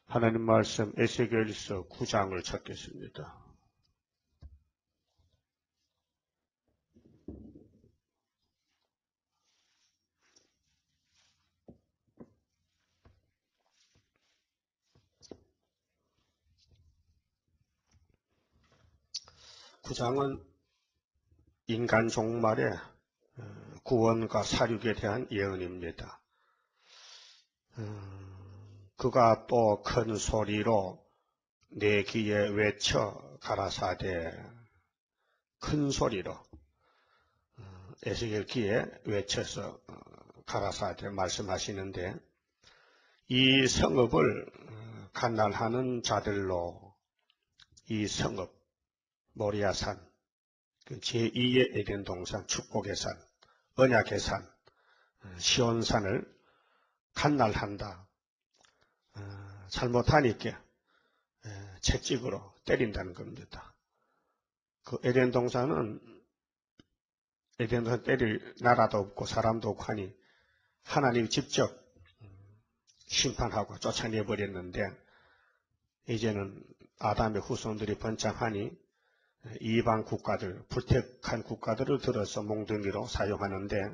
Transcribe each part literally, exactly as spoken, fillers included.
하나님 말씀 에스겔서 구 장을 찾겠습니다. 구 장은 인간 종말의 구원과 사륙에 대한 예언입니다. 그가 또 큰 소리로 내 귀에 외쳐 가라사대, 큰 소리로 에스겔 귀에 외쳐서 가라사대 말씀하시는데, 이 성읍을 간날하는 자들로 이 성읍 모리아산, 제이의 에덴 동산, 축복의 산, 언약의 산, 시온산을 간날한다. 잘못하니까 채찍으로 때린다는 겁니다. 그 에덴 동산은 에덴 동산 때릴 나라도 없고 사람도 없고 하니 하나님이 직접 심판하고 쫓아내버렸는데, 이제는 아담의 후손들이 번창하니 이방 국가들, 불택한 국가들을 들어서 몽둥이로 사용하는데,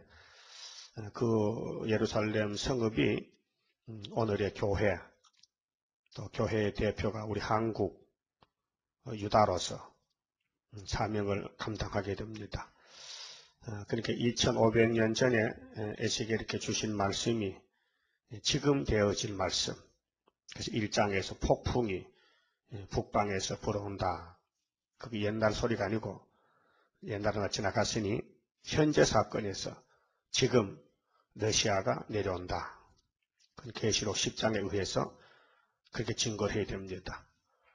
그 예루살렘 성읍이 오늘의 교회, 또 교회의 대표가 우리 한국 유다로서 사명을 감당하게 됩니다. 그러니까 이천오백 년 전에 에스겔에게 주신 말씀이 지금 되어질 말씀. 그래서 일 장에서 폭풍이 북방에서 불어온다. 그게 옛날 소리가 아니고 옛날은 지나갔으니 현재 사건에서 지금 러시아가 내려온다. 그건 계시록 십 장에 의해서 그렇게 증거를 해야 됩니다.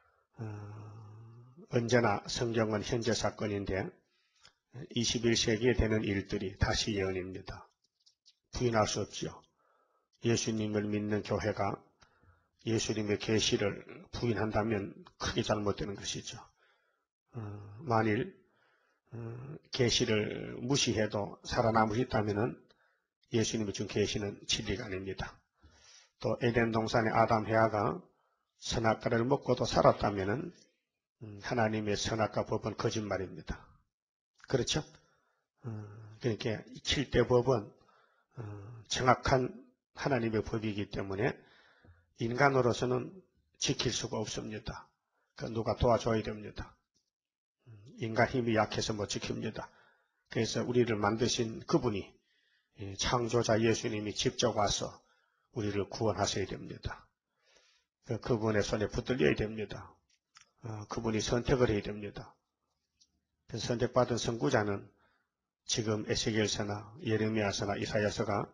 어, 언제나 성경은 현재 사건인데 이십일 세기에 되는 일들이 다시 예언입니다. 부인할 수 없죠. 예수님을 믿는 교회가 예수님의 계시를 부인한다면 크게 잘못되는 것이죠. 어, 만일 어, 계시를 무시해도 살아남을 수 있다면 예수님이 준 계시는 진리가 아닙니다. 또 에덴 동산의 아담 헤아가 선악과를 먹고도 살았다면 하나님의 선악과 법은 거짓말입니다. 그렇죠? 어, 그러니까 칠 대 법은 어, 정확한 하나님의 법이기 때문에 인간으로서는 지킬 수가 없습니다. 그 누가 도와줘야 됩니다. 인간 힘이 약해서 못 지킵니다. 그래서 우리를 만드신 그분이, 창조자 예수님이 직접 와서 우리를 구원하셔야 됩니다. 그분의 손에 붙들려야 됩니다. 그분이 선택을 해야 됩니다. 선택받은 선구자는 지금 에스겔서나 예레미야서나 이사야서가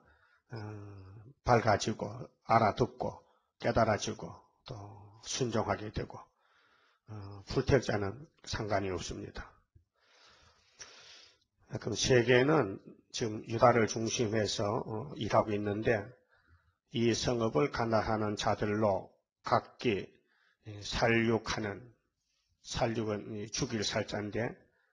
밝아지고 알아듣고 깨달아지고 또 순종하게 되고, 불택자는 상관이 없습니다. 그럼 세계는 지금 유다를 중심해서 일하고 있는데, 이 성읍을 간날하는 자들로 각기 살육하는, 살육은 죽일 살자인데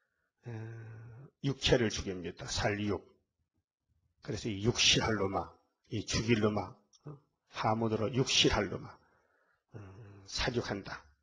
육체를 죽입니다. 살육. 그래서 이 육실할 놈아, 이 죽일 놈아, 하문으로 육실할 놈아 살육한다.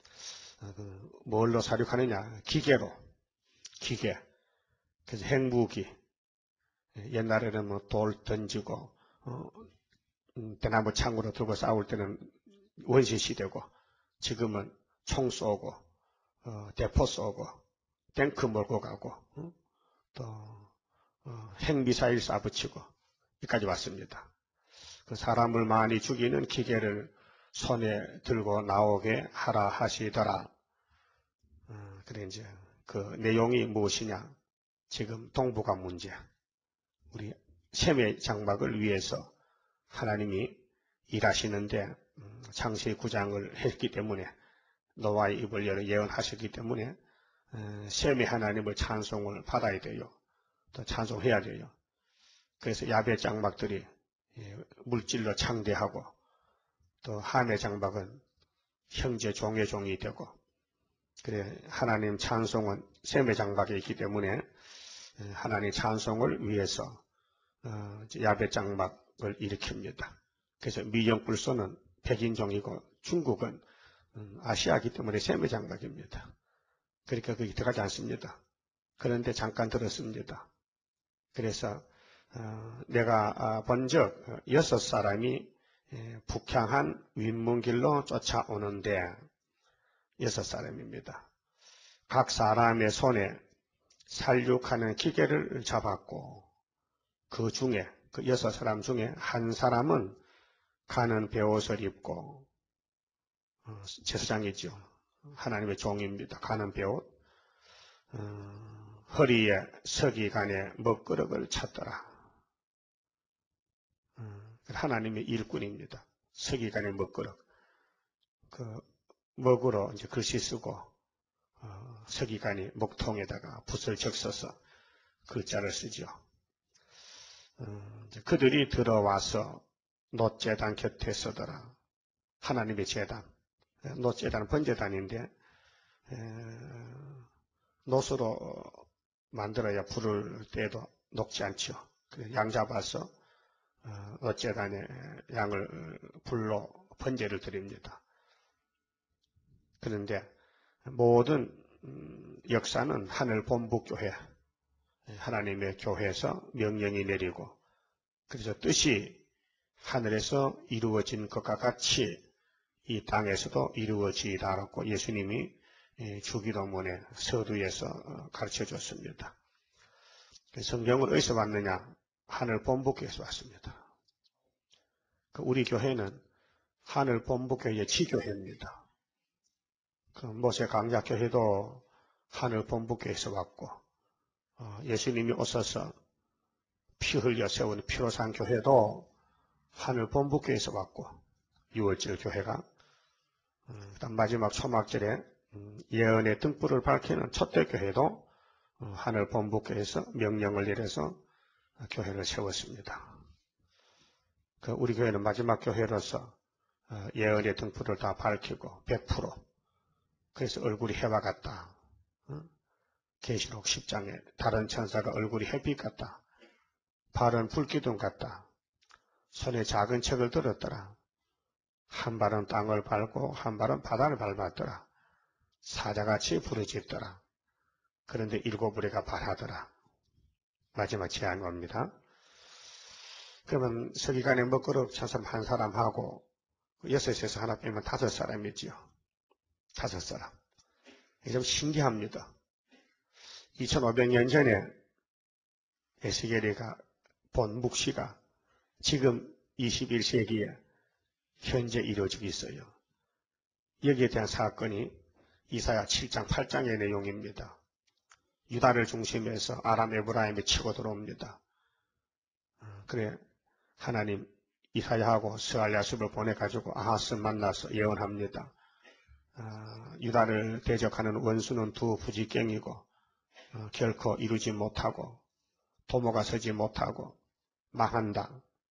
뭘로 살육하느냐? 기계로. 기계. 그래서 핵무기. 옛날에는 뭐 돌 던지고 어, 대나무 창으로 들고 싸울 때는 원시시대고, 지금은 총 쏘고 어, 대포 쏘고 탱크 몰고 가고 어? 또 어, 핵미사일 쏴붙이고 여기까지 왔습니다. 그 사람을 많이 죽이는 기계를 손에 들고 나오게 하라 하시더라. 어, 그래 이제 그 내용이 무엇이냐? 지금 동북아 문제, 우리 셈의 장막을 위해서 하나님이 일하시는데 창세기 구 장을 했기 때문에, 노아의 입을 열어 예언하셨기 때문에 셈의 하나님을 찬송을 받아야 돼요. 또 찬송해야 돼요. 그래서 야베 장막들이 물질로 창대하고, 또 함의 장막은 형제 종의 종이 되고, 그래 하나님 찬송은 셈의 장막에 있기 때문에 하나님 찬송을 위해서 야베 장막을 일으킵니다. 그래서 미령불소는 백인종이고 중국은 아시아이기 때문에 셈의 장막입니다. 그러니까 거기 들어가지 않습니다. 그런데 잠깐 들었습니다. 그래서 어, 내가 본 적 여섯 사람이 북향한 윈문길로 쫓아오는데 여섯 사람입니다. 각 사람의 손에 살육하는 기계를 잡았고 그 중에 그 여섯 사람 중에 한 사람은 가는 베옷을 입고 어, 제사장이죠. 하나님의 종입니다. 가는 베옷. 어, 허리에 서기관에 먹그릇을 찼더라. 어, 하나님의 일꾼입니다. 서기관의 먹그릇. 그 먹으로 이제 글씨 쓰고 어, 서기관이 목통에다가 붓을 적셔서 글자를 쓰죠. 어, 이제 그들이 들어와서 놋제단 곁에 서더라. 하나님의 제단. 놋제단은 번제단인데 에, 놋으로 만들어야 불을 떼도 녹지 않죠. 양 잡아서 어, 놋제단에 양을 불로 번제를 드립니다. 그런데 모든 역사는 하늘 본부교회, 하나님의 교회에서 명령이 내리고 그래서 뜻이 하늘에서 이루어진 것과 같이 이 땅에서도 이루어지다라고 예수님이 주기도문의 서두에서 가르쳐 줬습니다. 성경을 어디서 왔느냐? 하늘 본부교회에서 왔습니다. 우리 교회는 하늘 본부교회의 지교회입니다. 그 모세 강작교회도 하늘 본부교회에서 왔고 어, 예수님이 오셔서 피 흘려 세운 피로산 교회도 하늘 본부교회에서 왔고 유월절 교회가 음, 마지막 초막절에 음, 예언의 등불을 밝히는 첫대교회도 어, 하늘 본부교회에서 명령을 내려서 교회를 세웠습니다. 그 우리 교회는 마지막 교회로서 어, 예언의 등불을 다 밝히고 백 퍼센트 그래서 얼굴이 해와 같다. 어? 계시록 십 장에 다른 천사가 얼굴이 햇빛 같다. 발은 불기둥 같다. 손에 작은 책을 들었더라. 한 발은 땅을 밟고 한 발은 바다를 밟았더라. 사자같이 부르짖더라. 그런데 일곱 우리가 발하더라. 마지막 제안이 옵니다. 그러면 서기관의 먹그릇 찬 사람 한 사람하고 여섯에서 하나 빼면 다섯 사람이지요. 다섯 사람. 이게 좀 신기합니다. 이천오백 년 전에 에스겔이가 본 묵시가 지금 이십일 세기에 현재 이루어지고 있어요. 여기에 대한 사건이 이사야 칠 장 팔 장의 내용입니다. 유다를 중심해서 아람 에브라임이 치고 들어옵니다. 그래 하나님 이사야하고 스알랴습을 보내가지고 아하스 만나서 예언합니다. 어, 유다를 대적하는 원수는 두 부지깽이고 어, 결코 이루지 못하고 도모가 서지 못하고 망한다.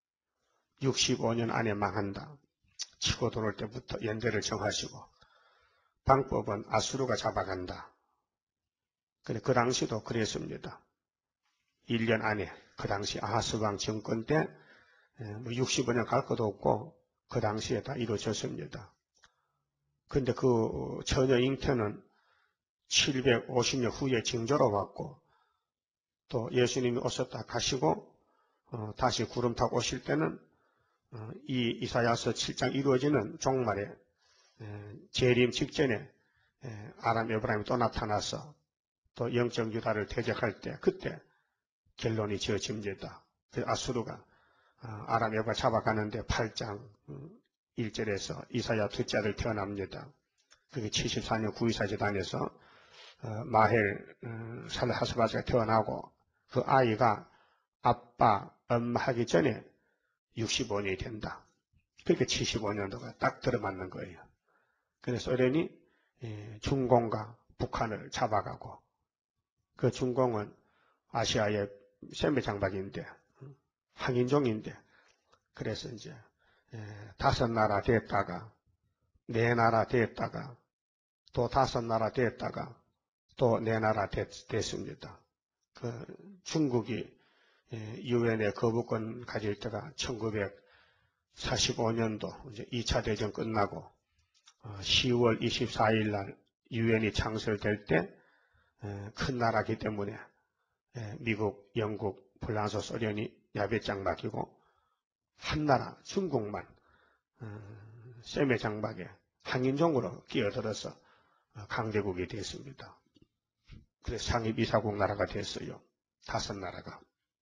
육십오 년 안에 망한다. 치고 들어올 때부터 연대를 정하시고 방법은 아수르가 잡아간다. 근데 그 당시도 그랬습니다. 일 년 안에 그 당시 아하스 왕 정권 때 뭐 육십오 년 갈 것도 없고 그 당시에 다 이루어졌습니다. 근데 그 처녀 잉태는 칠백오십 년 후에 징조로 왔고 또 예수님이 오셨다 가시고 어, 다시 구름 타고 오실 때는 어, 이 이사야서 칠 장 이루어지는 종말에 에, 재림 직전에 에, 아람 에브라임이 또 나타나서 또 영적 유다를 대적할 때 그때 결론이 지어집니다. 그래서 아수르가 어, 아람 에브라 잡아가는데 팔 장 일 절에서 이사야 둘째 아들 태어납니다. 그게 칠십사 년 구이사제단에서 어, 마헬 어, 살하스바스가 태어나고 그 아이가 아빠, 엄마 하기 전에 육십오 년이 된다. 그러니까 칠십오 년도가 딱 들어맞는 거예요. 그래서 소련이 중공과 북한을 잡아가고 그 중공은 아시아의 셈의 장박인데 항인종인데 그래서 이제 다섯 나라 됐다가 네 나라 됐다가 또 다섯 나라 됐다가 또 네 나라 됐, 됐습니다. 그 중국이 유엔에 거부권 가질 때가 천구백사십오 년도 이제 이 차 대전 끝나고 시월 이십사일 날 유엔이 창설될 때 큰 나라이기 때문에 미국, 영국, 프랑스, 소련이 야배짱 맡기고 한 나라 중국만 셈의 장막에 항인종으로 끼어들어서 강대국이 됐습니다. 그래서 상입이사국 나라가 됐어요. 다섯 나라가.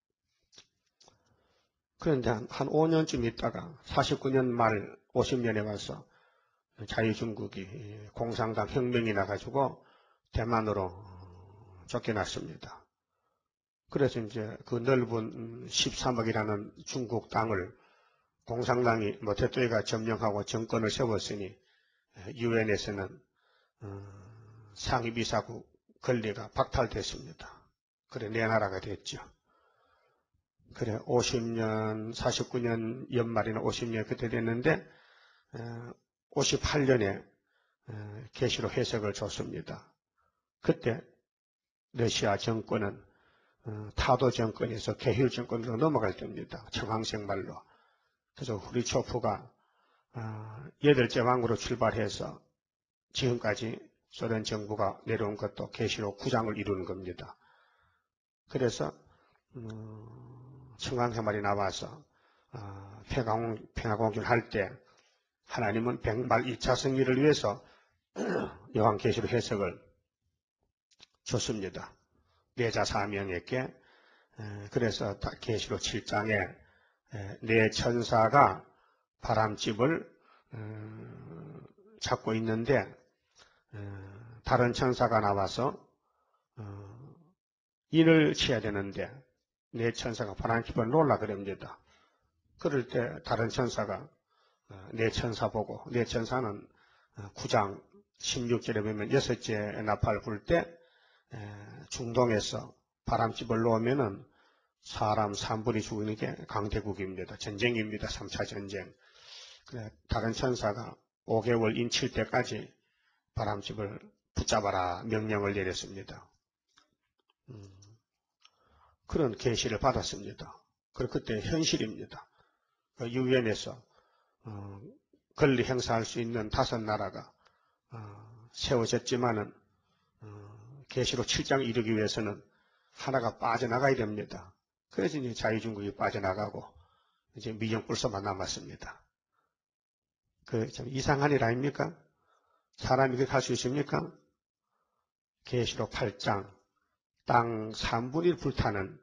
그런데 한, 한 오 년쯤 있다가 사십구 년 말 오십 년에 와서 자유중국이 공산당 혁명이 나가지고 대만으로 쫓겨났습니다. 그래서 이제 그 넓은 십삼억이라는 중국 땅을 공산당이 모태또이가 점령하고 정권을 세웠으니 유엔에서는 상입이사국 권리가 박탈됐습니다. 그래 내 나라가 됐죠. 그래 오십 년, 사십구 년 연말이나 오십 년 그때 됐는데 오십팔 년에 계시로 해석을 줬습니다. 그때 러시아 정권은 타도 정권에서 계율 정권으로 넘어갈 때입니다. 청황색 말로. 그래서 후리초프가 여덟째 왕으로 출발해서 지금까지 소련 정부가 내려온 것도 계시로 구 장을 이루는 겁니다. 그래서 청황생말이 나와서 평화공주를 할 때 하나님은 백말 이 차 승리를 위해서 요한계시록 해석을 줬습니다. 내자 사명에게. 그래서 계시록 칠 장에 네 천사가 바람집을 잡고 있는데 다른 천사가 나와서 인을 치야 되는데 네 천사가 바람집을 놓으려 그럽니다. 그럴 때 다른 천사가 네 천사 보고, 네 천사는 구 장 십육 절에 보면 여섯째 나팔 불 때 중동에서 바람집을 놓으면은 사람 삼분이 죽는 게 강대국입니다. 전쟁입니다. 삼 차 전쟁. 그래, 다른 천사가 오 개월 인칠 때까지 바람집을 붙잡아라 명령을 내렸습니다. 음, 그런 계시를 받았습니다. 그리고 그때 현실입니다. 유엔에서 어, 권리 행사할 수 있는 다섯 나라가 어, 세워졌지만은 어, 계시록 칠 장 이루기 위해서는 하나가 빠져나가야 됩니다. 그래서 이제 자유중국이 빠져나가고 이제 미정불서만 남았습니다. 그 참 이상한 일 아닙니까? 사람이 그렇게 할 수 있습니까? 계시록 팔 장 땅 삼분의 일 불타는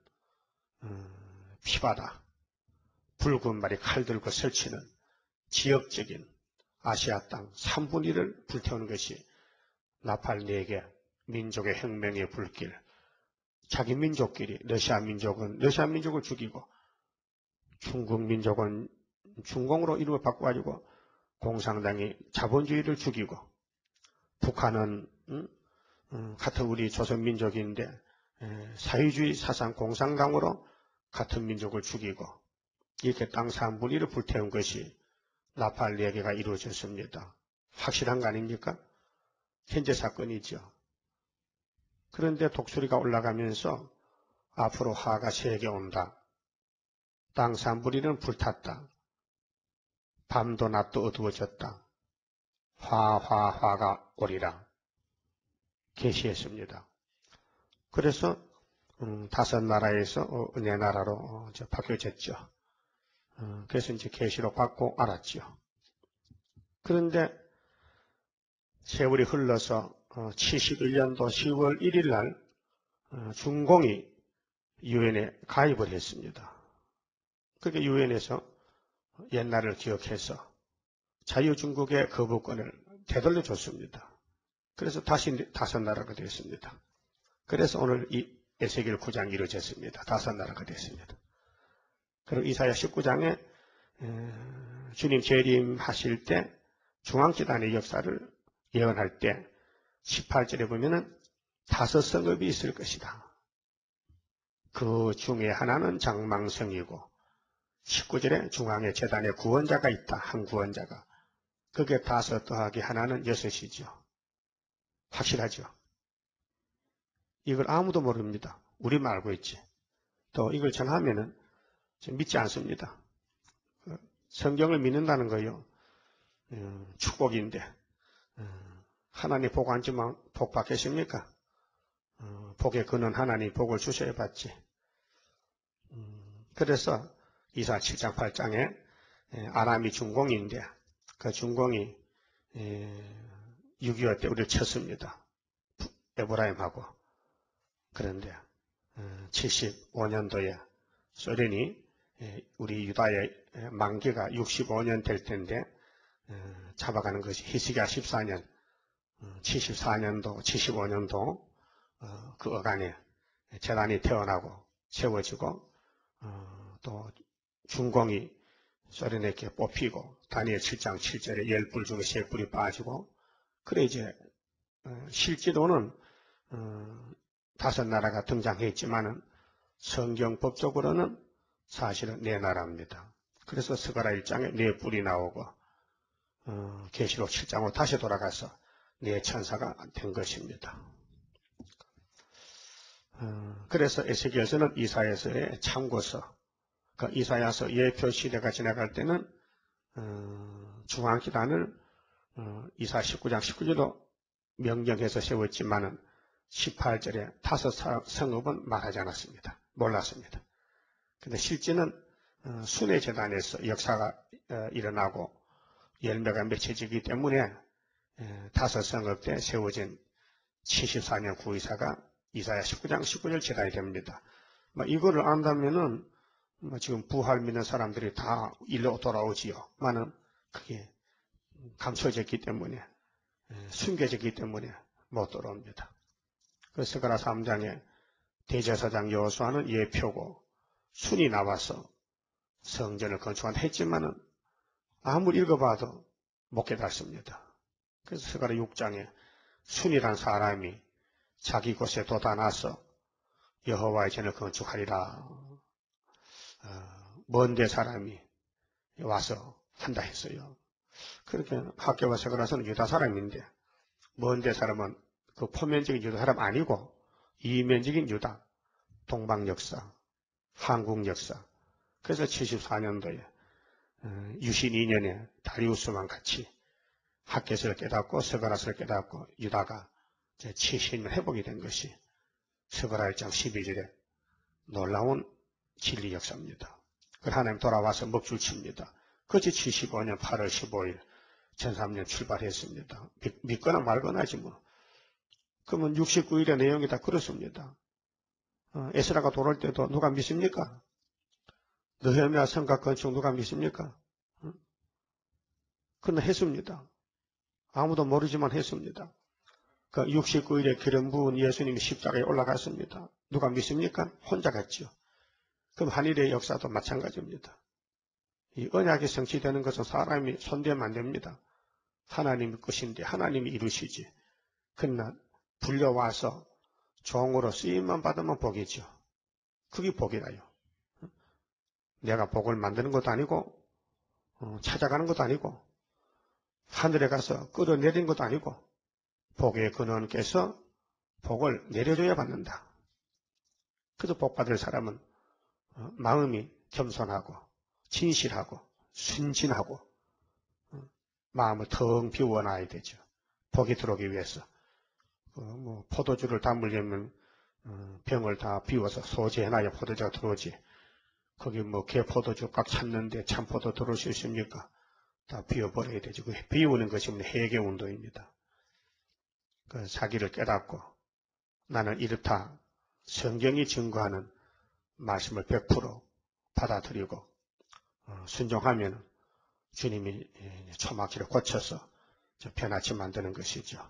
음, 피바다 붉은 말이 칼 들고 설치는 지역적인 아시아 땅 삼분의 일을 불태우는 것이 나팔 네 개 민족의 혁명의 불길. 자기 민족끼리 러시아 민족은 러시아 민족을 죽이고 중국 민족은 중공으로 이름을 바꿔가지고 공산당이 자본주의를 죽이고 북한은 음, 음, 같은 우리 조선민족인데 에, 사회주의 사상 공산당으로 같은 민족을 죽이고 이렇게 땅 삼분의 일을 불태운 것이 나팔 네 개가 이루어졌습니다. 확실한 거 아닙니까? 현재 사건이죠. 그런데 독수리가 올라가면서 앞으로 화가 세게 온다. 땅 삼분의 일은 불탔다. 밤도 낮도 어두워졌다. 화, 화, 화가 오리라. 계시했습니다. 그래서 음, 다섯 나라에서 어, 은혜 나라로 어, 바뀌어졌죠. 어, 그래서 이제 계시로 받고 알았죠. 그런데 세월이 흘러서 어, 칠십일 년도 시월 일일 날 어, 중공이 유엔에 가입을 했습니다. 그게 유엔에서 옛날을 기억해서 자유중국의 거부권을 되돌려 줬습니다. 그래서 다시 다섯 나라가 되었습니다. 그래서 오늘 이 에스겔 구 장이 이루어졌습니다. 다섯 나라가 됐습니다. 그리고 이사야 십구 장에 주님 재림하실 때 중앙재단의 역사를 예언할 때 십팔 절에 보면은 다섯 성읍이 있을 것이다. 그 중에 하나는 장망성이고 십구 절에 중앙에 재단에 구원자가 있다. 한 구원자가. 그게 다섯 더하기 하나는 여섯이죠. 확실하죠. 이걸 아무도 모릅니다. 우리만 알고 있지. 또 이걸 전하면은 믿지 않습니다. 성경을 믿는다는 거요. 축복인데 하나님 복 안 주면 복 받겠습니까? 어, 복의 근원 하나님 복을 주셔야 받지. 음, 그래서 이사 칠 장 팔 장에 에, 아람이 중공인데 그 중공이 육이오 때 우리를 쳤습니다. 에브라임하고. 그런데 어, 칠십오 년도에 소련이 에, 우리 유다의 만기가 육십오 년 될 텐데 어, 잡아가는 것이 히스기야 십사 년, 어, 칠십사 년도, 칠십오 년도 어, 그 어간에 재단이 태어나고 세워지고 어, 또 중공이 소련에게 뽑히고 다니엘 칠 장 칠 절에 열 뿔 중에 세 뿔이 빠지고 그래 이제 어, 실제로는 어, 다섯 나라가 등장했지만은 성경법적으로는 사실은 네 나라입니다. 그래서 스가랴 일 장에 네 뿔이 나오고 어, 계시록 칠 장으로 다시 돌아가서 네 천사가 된 것입니다. 어, 그래서 에스겔서는 이사야서의 참고서, 그 이사야서 예표 시대가 지나갈 때는 어, 중앙기단을 어, 이사 십구 장 십구 절로 명령해서 세웠지만은 십팔 절에 다섯 성읍은 말하지 않았습니다. 몰랐습니다. 근데 실제는 어, 순회 재단에서 역사가 어, 일어나고 열매가 맺혀지기 때문에 에, 다섯 성읍 때 세워진 칠십사 년 구이사가 이사야 십구 장 십구 절 재단이 됩니다. 뭐 이거를 안다면은 뭐 지금 부활 믿는 사람들이 다 일로 돌아오지요. 많은 그게 감춰졌기 때문에 숨겨졌기 때문에 못 돌아옵니다. 그래서 스가랴 삼 장에 대제사장 여호수아는 예표고 순이 나와서 성전을 건축한 했지만은 아무리 읽어봐도 못 깨닫습니다. 그래서 스가랴 육 장에 순이란 사람이 자기 곳에 돋아나서 여호와의 전을 건축하리라. 어, 먼데 사람이 와서 한다 했어요. 그렇게 학교와 스가랴서는 유다 사람인데 먼데 사람은 그 포면적인 유다 사람 아니고 이면적인 유다, 동방 역사, 한국 역사. 그래서 칠십사 년도에 유신 이 년에 다리우스만 같이 학개서를 깨닫고 스가랴서를 깨닫고 유다가 칠십 년 회복이 된 것이 스가랴 일 장 십이 절에 놀라운 진리 역사입니다. 그 하나님 돌아와서 먹줄 칩니다. 그것이 칠십오 년 팔월 십오일 천삼 년 출발했습니다. 믿거나 말거나지 뭐. 그러면 육십구 일의 내용이 다 그렇습니다. 어, 에스라가 돌아올 때도 누가 믿습니까? 느헤미야 성곽 건축 누가 믿습니까? 어? 그는 했습니다. 아무도 모르지만 했습니다. 그 육십구 일에 기름 부은 예수님이 십자가에 올라갔습니다. 누가 믿습니까? 혼자 갔지요. 그럼 한일의 역사도 마찬가지입니다. 이 언약이 성취되는 것은 사람이 손대면 안 됩니다. 하나님의 것인데 하나님이 이루시지. 그러나 불려와서 종으로 쓰임만 받으면 복이죠. 그게 복이라요. 내가 복을 만드는 것도 아니고 어, 찾아가는 것도 아니고 하늘에 가서 끌어내리는 것도 아니고 복의 근원께서 복을 내려줘야 받는다. 그래서 복받을 사람은 어, 마음이 겸손하고 진실하고 순진하고 어, 마음을 텅 비워놔야 되죠. 복이 들어오기 위해서. 그 뭐 포도주를 담으려면 어, 병을 다 비워서 소지해놔야 포도주가 들어오지. 거기 뭐 개포도주 꽉 찼는데 참포도 들어올 수 있습니까? 다 비워버려야 되죠. 그 비우는 것이 회개운동입니다. 그 자기를 깨닫고 나는 이렇다. 성경이 증거하는 말씀을 백 퍼센트 받아들이고 어, 순종하면 주님이 초막기를 고쳐서 변화치 만드는 것이죠.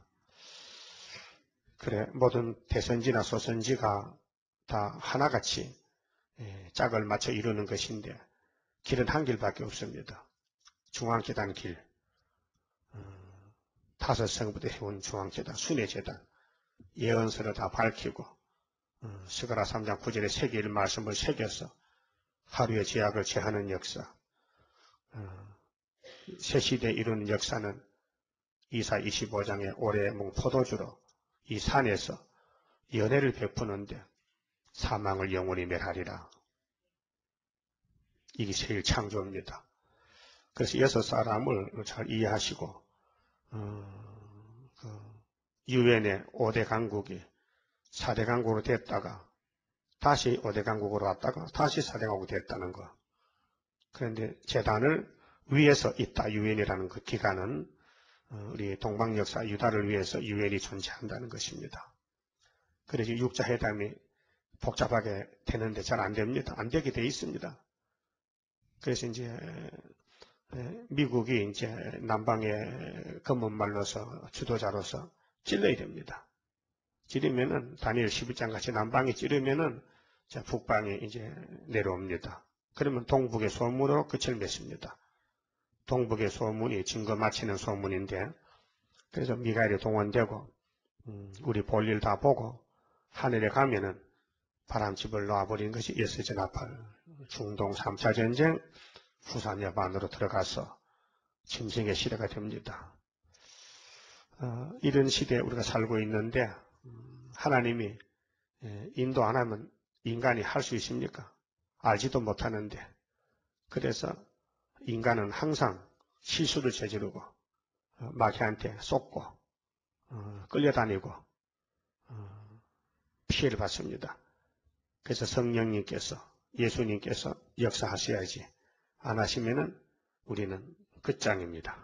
그래 모든 대선지나 소선지가 다 하나같이 짝을 맞춰 이루는 것인데 길은 한 길밖에 없습니다. 중앙재단 길, 어, 다섯 성부터 해온 중앙재단, 순회재단, 예언서를 다 밝히고 어, 스가랴 삼 장 구 절에 새길 말씀을 새겨서 하루의 제약을 제하는 역사, 어, 새 시대에 이루는 역사는 이사 이십오 장의 올해 몽 포도주로 이 산에서 연회를 베푸는데 사망을 영원히 멸하리라. 이게 세일 창조입니다. 그래서 여섯 사람을 잘 이해하시고 어, 그 유엔의 오 대 강국이 사 대 강국으로 됐다가 다시 오 대 강국으로 왔다가 다시 사 대 강국이 됐다는 거. 그런데 재단을 위해서 있다. 유엔이라는 그 기관은 우리 동방 역사 유다를 위해서 유엔이 존재한다는 것입니다. 그래서 육자 회담이 복잡하게 되는데 잘 안 됩니다. 안 되게 돼 있습니다. 그래서 이제 미국이 이제 남방의 검은말로서 주도자로서 찔러야 됩니다. 찌르면은 다니엘 십일 장 같이 남방이 찌르면은 북방이 이제 내려옵니다. 그러면 동북의 소문으로 끝을 맺습니다. 동북의 소문이 증거 마치는 소문인데, 그래서 미가엘이 동원되고 음, 우리 볼일 다 보고 하늘에 가면은 바람집을 놓아버린 것이 예스제나팔 중동 삼 차 전쟁 후산 여반으로 들어가서 침생의 시대가 됩니다. 어, 이런 시대에 우리가 살고 있는데 음, 하나님이 예, 인도 안 하면 인간이 할 수 있습니까? 알지도 못하는데. 그래서 인간은 항상 실수를 저지르고 어, 마귀한테 쏟고 어, 끌려다니고 어, 피해를 받습니다. 그래서 성령님께서 예수님께서 역사하셔야지 안 하시면은 우리는 끝장입니다.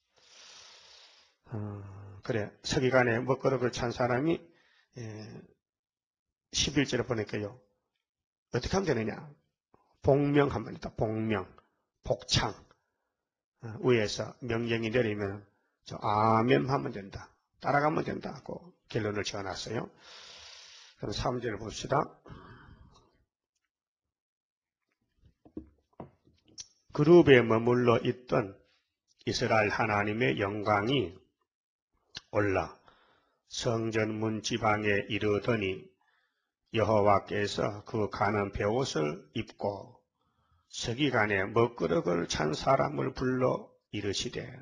어, 그래 서기관에 먹거름을 찬 사람이 예, 십일 절에 보니까요. 어떻게 하면 되느냐? 복명하면 있다. 복명, 복창. 어, 위에서 명령이 내리면 저 아멘 하면 된다. 따라가면 된다고 결론을 지어놨어요. 그럼 삼 절을 봅시다. 그룹에 머물러 있던 이스라엘 하나님의 영광이 올라 성전 문 지방에 이르더니 여호와께서 그 가는 베옷을 입고 서기관에 먹그릇을 찬 사람을 불러 이르시되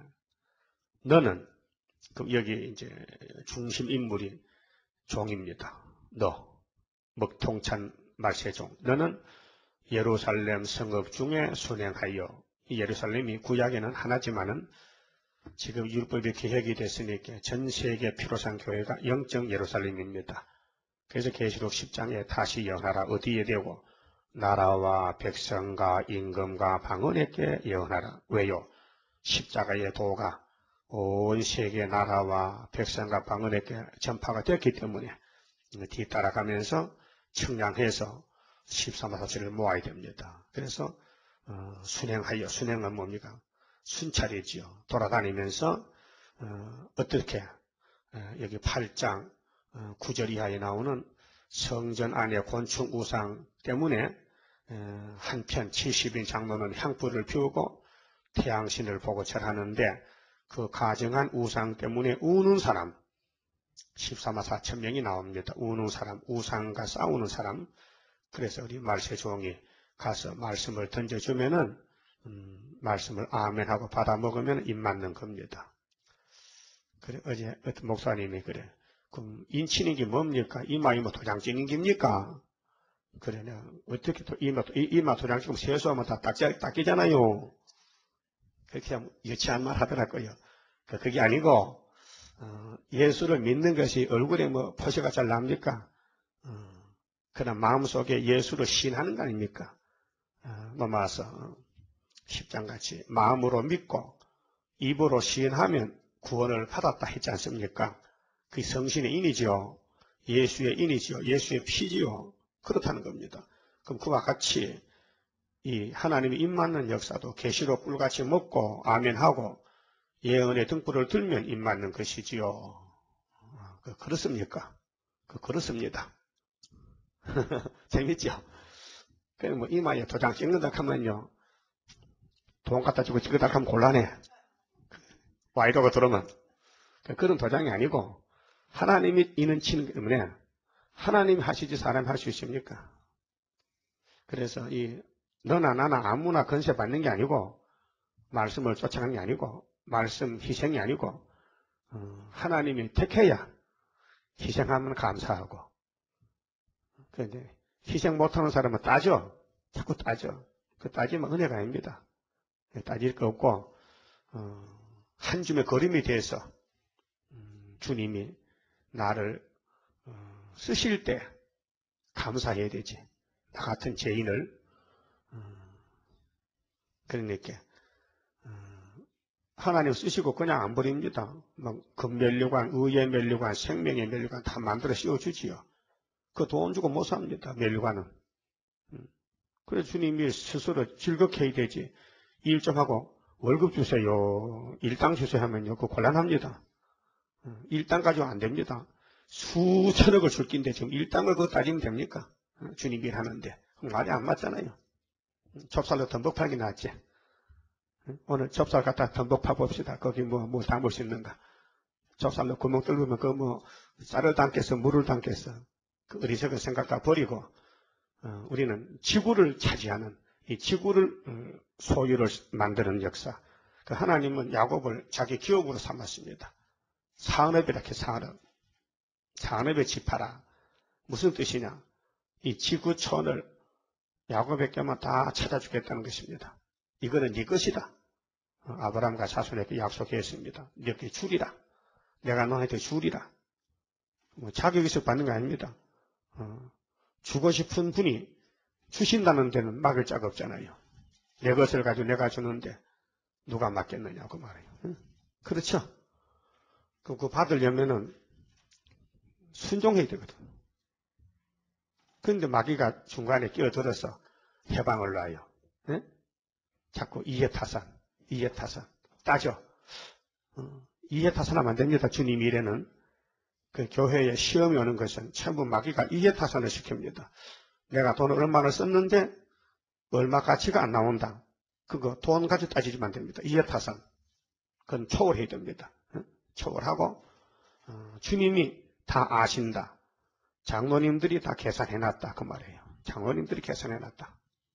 너는 그럼 여기 이제 중심 인물이 종입니다. 너 먹통찬 말세종 너는 예루살렘 성읍 중에 순행하여 이 예루살렘이 구약에는 하나지만은 지금 율법이 개혁이 됐으니까 전 세계 피로상 교회가 영적 예루살렘입니다. 그래서 계시록 십 장에 다시 예언하라 어디에 대고 나라와 백성과 임금과 방언에게 예언하라. 왜요? 십자가의 도가 온 세계 나라와 백성과 방언에게 전파가 됐기 때문에 뒤따라가면서 청량해서 십사마사지를 모아야 됩니다. 그래서 어, 순행하여 순행은 뭡니까? 순찰이지요. 돌아다니면서 어, 어떻게 어, 여기 팔 장 어, 구 절 이하에 나오는 성전 안의 곤충 우상 때문에 어, 한편 칠십 인 장로는 향불을 피우고 태양신을 보고 절하는데 그 가정한 우상 때문에 우는 사람 십사만 사천 명이 나옵니다. 우는 사람, 우상과 싸우는 사람. 그래서 우리 말세종이 가서 말씀을 던져주면은 음, 말씀을 아멘하고 받아 먹으면 입 맞는 겁니다. 그래 어제 어떤 목사님이 그래. 그럼 인치는 게 뭡니까? 이마 이마 도장 찍는 겁니까? 그래 내가 어떻게 또 이마 이마 도장 찍으면 세수하면 다 닦지, 닦이잖아요. 그렇게 하면 유치한 말 하더라고요. 그게 아니고 어, 예수를 믿는 것이 얼굴에 뭐 표시가 잘 납니까? 어, 그러나 마음속에 예수를 시인하는 거 아닙니까? 어, 넘어와서 십 장같이 마음으로 믿고 입으로 시인하면 구원을 받았다 했지 않습니까? 그게 성신의 인이지요. 예수의 인이지요. 예수의 피지요. 그렇다는 겁니다. 그럼 그와 같이 이 하나님이 입 맞는 역사도 계시록 꿀같이 먹고 아멘하고 예언의 등불을 들면 입 맞는 것이지요. 그 그렇습니까? 그 그렇습니다. 재밌죠? 그래 뭐 이마에 도장 찍는다 하면요. 돈 갖다 주고 찍는다 하면 곤란해. 와이로가 들어오면. 그런 도장이 아니고 하나님이 이는 치는 때문에 하나님이 하시지 사람이 할 수 있습니까? 그래서 이 너나 나나 아무나 건세 받는 게 아니고 말씀을 쫓아가는 게 아니고 말씀 희생이 아니고 어, 하나님이 택해야 희생하면 감사하고 그런데 희생 못하는 사람은 따져. 자꾸 따져. 그 따지면 은혜가 아닙니다. 따질 거 없고 어, 한 줌의 거름이 돼서 음, 주님이 나를 어, 쓰실 때 감사해야 되지. 나 같은 죄인을. 어, 그러니까 어, 하나님 쓰시고 그냥 안 버립니다. 막 금면류관, 의의 면류관, 생명의 면류관 다 만들어 씌워주지요. 그 돈 주고 못 삽니다. 면류관은. 음. 그래서 주님이 스스로 즐겁게 해야 되지. 일 좀 하고 월급 주세요. 일당 주세요 하면요. 그거 곤란합니다. 일당 가지고 안 됩니다. 수천억을 줄 낀데 지금 일당을 그거 따지면 됩니까? 주님 일하는데. 말이 안 맞잖아요. 접살로 덤벅 팔기 낫지. 오늘 접살 갖다 덤벅 파봅시다. 거기 뭐, 뭐 담을 수 있는가. 접살로 구멍 뚫으면 그 뭐, 쌀을 담겠어, 물을 담겠어. 그 어리석은 생각 다 버리고, 어, 우리는 지구를 차지하는, 이 지구를 어, 소유를 만드는 역사. 그 하나님은 야곱을 자기 기업으로 삼았습니다. 산업이라 해, 산업. 산업에 집하라. 무슨 뜻이냐? 이 지구촌을 야곱에게만 다 찾아주겠다는 것입니다. 이거는 네 것이다. 아브라함과 자손에게 약속했습니다. 너에게 주리라. 내가 너한테 주리라. 뭐 자격이서 받는 거 아닙니다. 어, 주고 싶은 분이 주신다는 데는 막을 자가 없잖아요. 내 것을 가지고 내가 주는데 누가 맡겠느냐고 말해요. 응? 그렇죠? 그거 받으려면은 순종해야 되거든. 그런데 마귀가 중간에 끼어들어서 해방을 놔요. 응? 자꾸 이해타산, 이해타산. 따져. 어, 이해타산하면 안 됩니다. 주님 일에는. 그 교회에 시험이 오는 것은 전부 마귀가 이해타산을 시킵니다. 내가 돈을 얼마나 썼는데 얼마 가치가 안 나온다. 그거 돈 가지고 따지면 안 됩니다. 이해타산. 그건 초월해야 됩니다. 응? 초월하고 어, 주님이 다 아신다. 장로님들이 다 계산해놨다. 그 말이에요. 장로님들이 계산해놨다.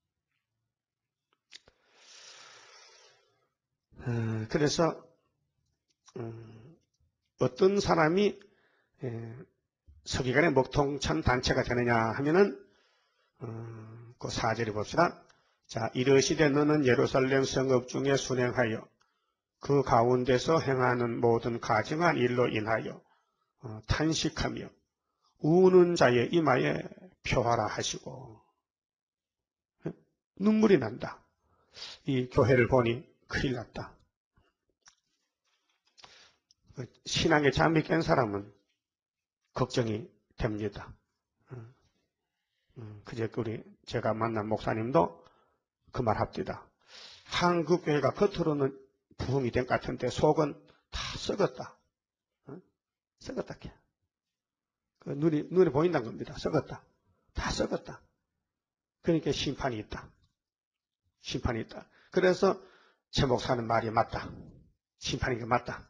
어, 그래서 음, 어떤 사람이 에, 서기관의 먹통천 단체가 되느냐 하면은 어, 그 사절에 봅시다. 자, 이르시되 너는 예루살렘 성읍 중에 순행하여 그 가운데서 행하는 모든 가증한 일로 인하여 어, 탄식하며 우는 자의 이마에 표하라 하시고 눈물이 난다. 이 교회를 보니 큰일 났다. 신앙에 잠이 깬 사람은 걱정이 됩니다. 그제 우리 제가 만난 목사님도 그 말 합디다. 한국 교회가 겉으로는 부흥이 된 것 같은데 속은 다 썩었다. 썩었다. 그 눈이 눈에 보인다는 겁니다. 썩었다. 다 썩었다. 그러니까 심판이 있다. 심판이 있다. 그래서 제 목사는 말이 맞다. 심판이 맞다.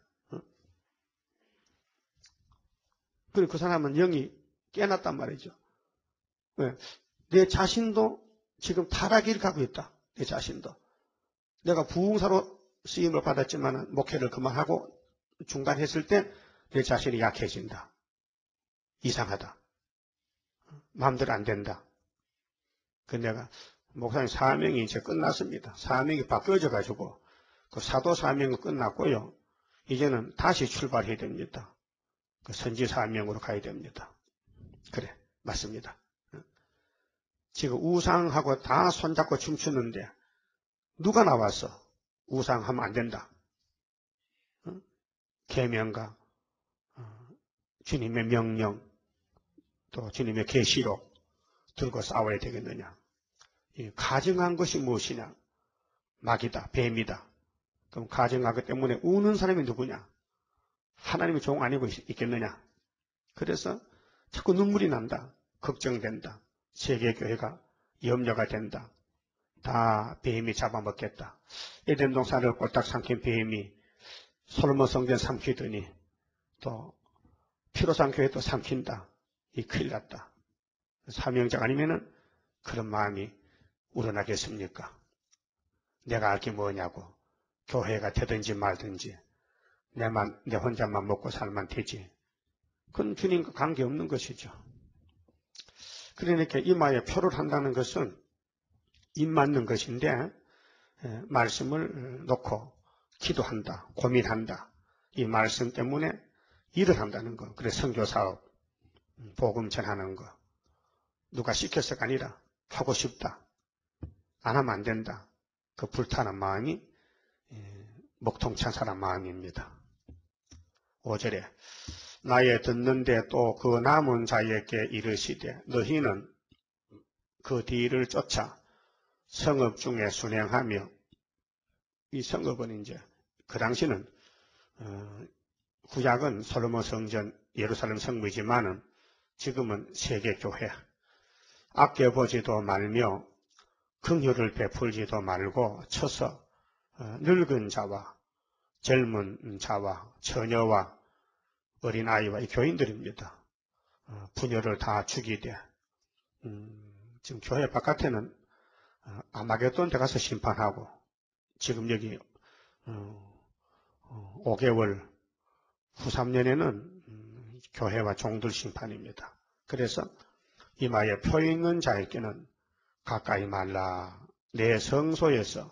그리고 그 사람은 영이 깨났단 말이죠. 왜? 내 자신도 지금 타락을 가고 있다. 내 자신도. 내가 부흥사로 쓰임을 받았지만 목회를 그만하고 중단했을 때 내 자신이 약해진다. 이상하다. 마음대로 안 된다. 그 내가 목사님 사명이 이제 끝났습니다. 사명이 바뀌어져 가지고 그 사도 사명은 끝났고요. 이제는 다시 출발해야 됩니다. 그 선지 사명으로 가야 됩니다. 그래, 맞습니다. 지금 우상하고 다 손잡고 춤추는데 누가 나와서 우상하면 안 된다. 어? 계명과 어, 주님의 명령 또 주님의 계시록 들고 싸워야 되겠느냐. 이 가증한 것이 무엇이냐. 마귀다, 뱀이다. 그럼 가증하기 때문에 우는 사람이 누구냐. 하나님의 종 아니고 있겠느냐. 그래서 자꾸 눈물이 난다. 걱정된다. 세계교회가 염려가 된다. 다 뱀이 잡아먹겠다. 에덴 동산을 꼴딱 삼킨 뱀이 솔로몬 성전 삼키더니 또 피로산 교회도 삼킨다. 이 큰일 났다. 사명자가 아니면은 그런 마음이 우러나겠습니까? 내가 알 게 뭐냐고. 교회가 되든지 말든지 내만 내 혼자만 먹고 살면 되지. 그건 주님과 관계없는 것이죠. 그러니까 이마에 표를 한다는 것은 입 맞는 것인데 말씀을 놓고 기도한다, 고민한다. 이 말씀 때문에 일을 한다는 거. 그래 선교사업, 복음 전하는 거. 누가 시켜서가 아니라 하고 싶다. 안 하면 안 된다. 그 불타는 마음이 목통찬 사람 마음입니다. 오 절에 나의 듣는데 또 그 남은 자에게 이르시되 너희는 그 뒤를 쫓아 성읍 중에 순행하며 이 성읍은 이제 그 당시는 어, 구약은 솔로몬 성전 예루살렘 성부이지만은 지금은 세계교회 아껴보지도 말며 긍휼을 베풀지도 말고 쳐서 어, 늙은 자와 젊은 자와 처녀와 어린아이와 이 교인들입니다. 어, 부녀를 다 죽이되 음, 지금 교회 바깥에는 어, 아마겟돈 데 가서 심판하고 지금 여기 어, 어, 오 개월 후 삼 년에는 음, 교회와 종들 심판입니다. 그래서 이마에 표 있는 자에게는 가까이 말라 내 성소에서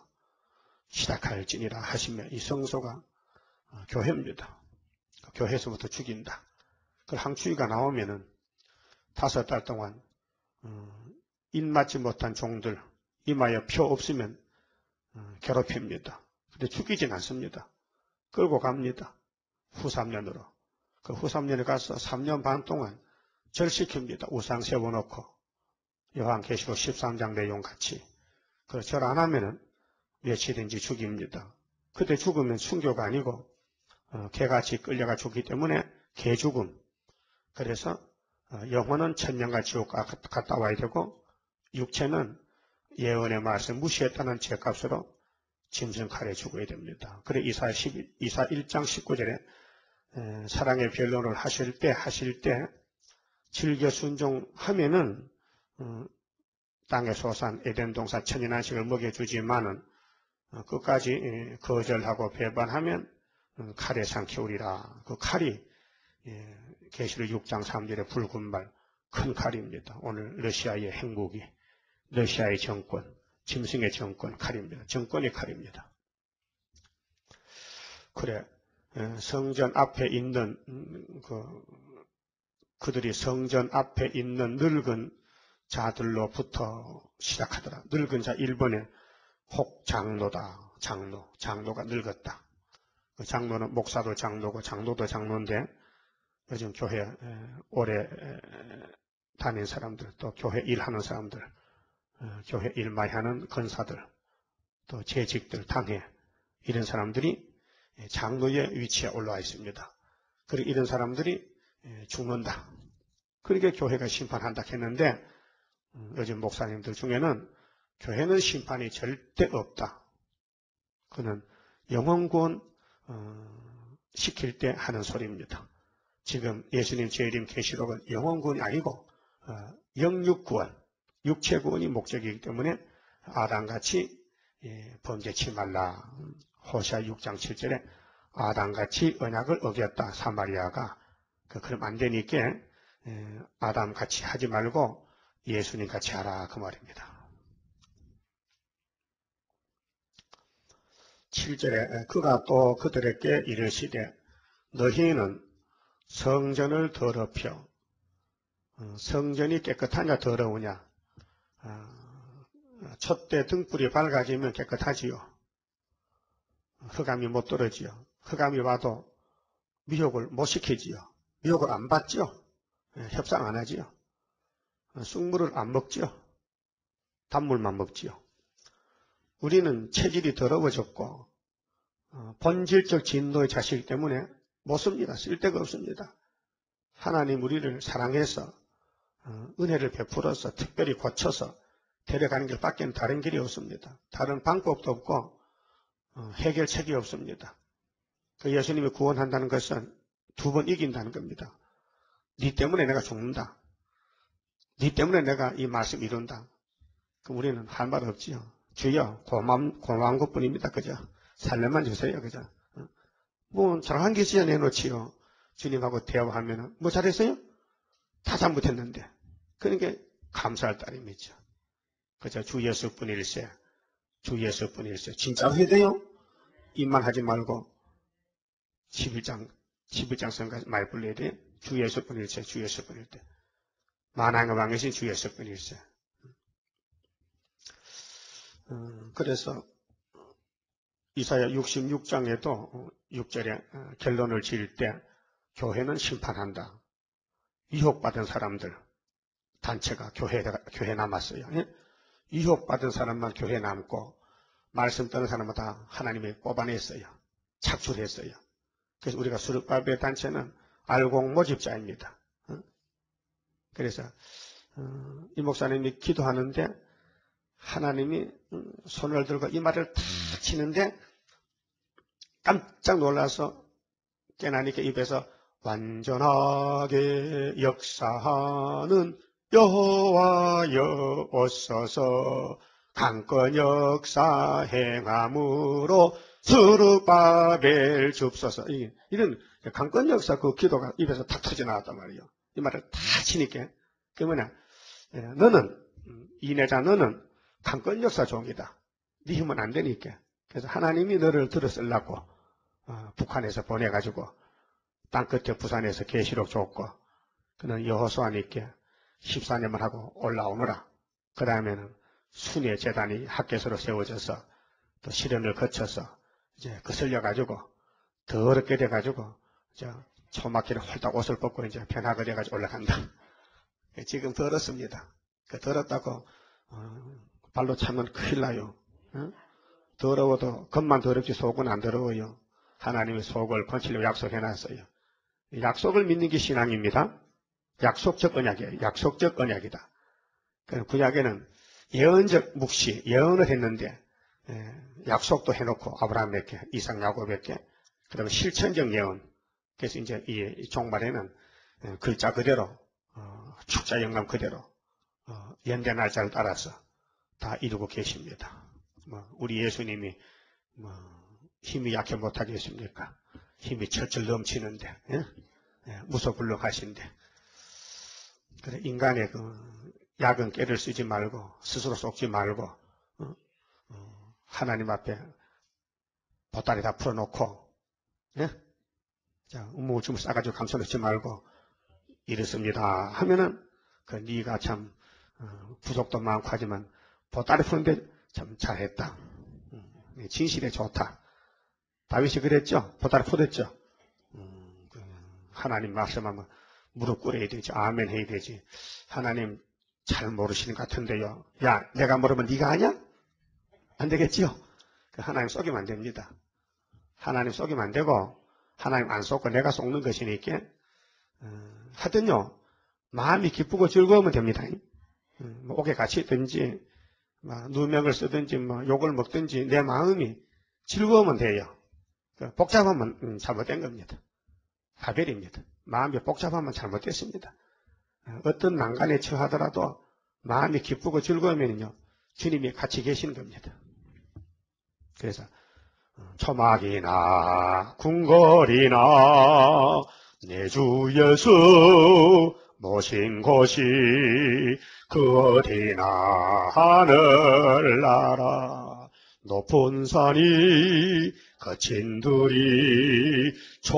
시작할지니라 하시며 이 성소가 어, 교회입니다. 교회에서부터 죽인다. 그 항추위가 나오면은 다섯 달 동안 어, 입맞지 못한 종들 이마에 표 없으면 어, 괴롭힙니다. 근데 죽이진 않습니다. 끌고 갑니다. 후 삼 년으로. 그 후 삼 년에 가서 삼 년 반 동안 절시킵니다. 우상 세워놓고 요한계시록 십삼 장 내용 같이. 그 절 안 하면은 며칠인지 죽입니다. 그때 죽으면 순교가 아니고 어, 개같이 끌려가 죽기 때문에 개죽음. 그래서 어, 영혼은 천년과 지옥 갔다 와야 되고 육체는 예언의 말씀 무시했다는 죄값으로 짐승칼에 죽어야 됩니다. 그래 이사, 십, 이사 일 장 십구 절에 에, 사랑의 변론을 하실 때 하실 때 즐겨 순종하면은 어, 땅의 소산 에덴 동산 천연한식을 먹여주지만은 어, 끝까지 에, 거절하고 배반하면 어, 칼에 삼키우리라. 그 칼이 예, 계시록 육 장 삼 절의 붉은 말 큰 칼입니다. 오늘 러시아의 핵무기, 러시아의 정권, 짐승의 정권 칼입니다. 정권의 칼입니다. 그래 성전 앞에 있는 그, 그들이 성전 앞에 있는 늙은 자들로부터 시작하더라. 늙은 자 일 번에 혹 장로다. 장로, 장로가 늙었다. 그 장로는 목사도 장로고 장로도 장로인데 요즘 교회 오래 다닌 사람들, 또 교회 일하는 사람들, 교회 일 많이 하는 권사들, 또 재직들, 당회 이런 사람들이 장로의 위치에 올라와 있습니다. 그리고 이런 사람들이 죽는다. 그러니까 교회가 심판한다 했는데 요즘 목사님들 중에는 교회는 심판이 절대 없다. 그는 영혼구원 시킬 때 하는 소리입니다. 지금 예수님 재림 계시록은 영혼구원이 아니고 영육구원, 육체구원이 목적이기 때문에 아담같이 범죄치 말라. 호시아 육 장 칠 절에 아담같이 언약을 어겼다. 사마리아가. 그럼 안 되니까 아담같이 하지 말고 예수님같이 하라. 그 말입니다. 칠 절에 그가 또 그들에게 이르시되 너희는 성전을 더럽혀. 성전이 깨끗하냐 더러우냐. 촛대 등불이 밝아지면 깨끗하지요. 흑암이 못 떨어지요. 흑암이 와도 미혹을 못 시키지요. 미혹을 안 받지요. 협상 안 하지요. 쑥물을 안 먹지요. 단물만 먹지요. 우리는 체질이 더러워졌고 본질적 진노의 자식 때문에 못 씁니다. 쓸데가 없습니다. 하나님 우리를 사랑해서 은혜를 베풀어서 특별히 고쳐서 데려가는 길밖에는 다른 길이 없습니다. 다른 방법도 없고 해결책이 없습니다. 그 예수님이 구원한다는 것은 두 번 이긴다는 겁니다. 네 때문에 내가 죽는다. 네 때문에 내가 이 말씀 이룬다. 그럼 우리는 할 말 없지요. 주여 고마운, 고마운 것뿐입니다. 그죠? 살려만 주세요. 그죠? 뭐 잘한 게 있어야 내놓지요. 주님하고 대화하면 뭐 잘했어요? 다 잘못했는데. 그러니까 감사할 따름이죠. 그저 주 예수뿐일세. 주 예수뿐일세. 진짜로 해야 돼요? 입만 하지 말고 십일 장 십일 장 성까지 많이 불러야 돼. 주 예수 뿐일세, 주 예수 뿐일세. 만왕의 왕이신 주 예수 뿐일세. 음, 그래서 이사야 육십육 장에도 육 절에 결론을 지을 때 교회는 심판한다. 유혹받은 사람들 단체가 교회에, 교회에 남았어요. 유혹받은 사람만 교회에 남고 말씀 듣는 사람은 다 하나님이 뽑아냈어요. 착출했어요. 그래서 우리가 수르바벨 단체는 알곡 모집자입니다. 그래서 이 목사님이 기도하는데 하나님이 손을 들고 이 말을 탁 치는데 깜짝 놀라서 깨나니께 입에서 완전하게 역사하는 여호와여 오소서 강권 역사 행함으로 스룹바벨 줍소서. 이런 강권 역사 그 기도가 입에서 탁 터져 나왔단 말이에요. 이 말을 다 치니까 그 뭐냐, 너는 이내자 너는 강권 역사 종이다. 네 힘은 안 되니까. 그래서 하나님이 너를 들어 쓰려고 어, 북한에서 보내가지고 땅끝에 부산에서 계시록 줬고 그는 여호수아님께 십사 년만 하고 올라오느라 그 다음에는 순회 재단이 학교에서로 세워져서 또 시련을 거쳐서 이제 거슬려가지고 더 어렵게 돼가지고 초막기를 홀딱 옷을 벗고 이제 변화가 돼가지고 올라간다. 지금 더럽습니다. 그 더럽다고 어, 발로 차면 큰일 나요. 어? 더러워도 겉만 더럽지 속은 안 더러워요. 하나님이 속을 건치려고 약속해놨어요. 약속을 믿는 게 신앙입니다. 약속적 언약이에요. 약속적 언약이다. 구약에는 예언적 묵시, 예언을 했는데 에, 약속도 해놓고 아브라함에게, 이삭, 야곱에게, 그 다음에 실천적 예언. 그래서 이제 이 종말에는 에, 글자 그대로, 어, 축자 영감 그대로 어, 연대 날짜를 따라서 다 이루고 계십니다. 뭐 우리 예수님이 뭐 힘이 약해 못하겠습니까? 힘이 철철 넘치는데, 예? 예, 무소불능하신데. 그래, 인간의 그 약은 깨를 쓰지 말고, 스스로 쏟지 말고, 어? 어, 하나님 앞에 보따리 다 풀어놓고, 예? 자, 우물쭈물 싸가지고 감춰놓지 말고, 이렇습니다. 하면은, 그, 네가 참, 어, 부족도 많고 하지만, 보따리 푸는데 참 잘했다. 음, 진실에 좋다. 다윗이 그랬죠? 보따리 풀었죠? 음, 그 하나님 말씀하면 무릎 꿇어야 되지. 아멘 해야 되지. 하나님 잘 모르시는 것 같은데요. 야, 내가 모르면 네가 아냐? 안 되겠죠? 그 하나님 속이면 안 됩니다. 하나님 속이면 안 되고 하나님 안 속고 내가 속는 것이니까 어, 하여튼요. 마음이 기쁘고 즐거우면 됩니다. 음, 뭐 옥에 갇히든지 뭐 누명을 쓰든지 뭐 욕을 먹든지 내 마음이 즐거우면 돼요. 복잡하면 음, 잘못된 겁니다. 하별입니다. 마음이 복잡하면 잘못됐습니다. 어떤 난간에 처하더라도 마음이 기쁘고 즐거우면요 주님이 같이 계시는 겁니다. 그래서 초막이나 궁궐이나 내 주 예수 모신 곳이 그 어디나 하늘나라 높은 산이 거친 들이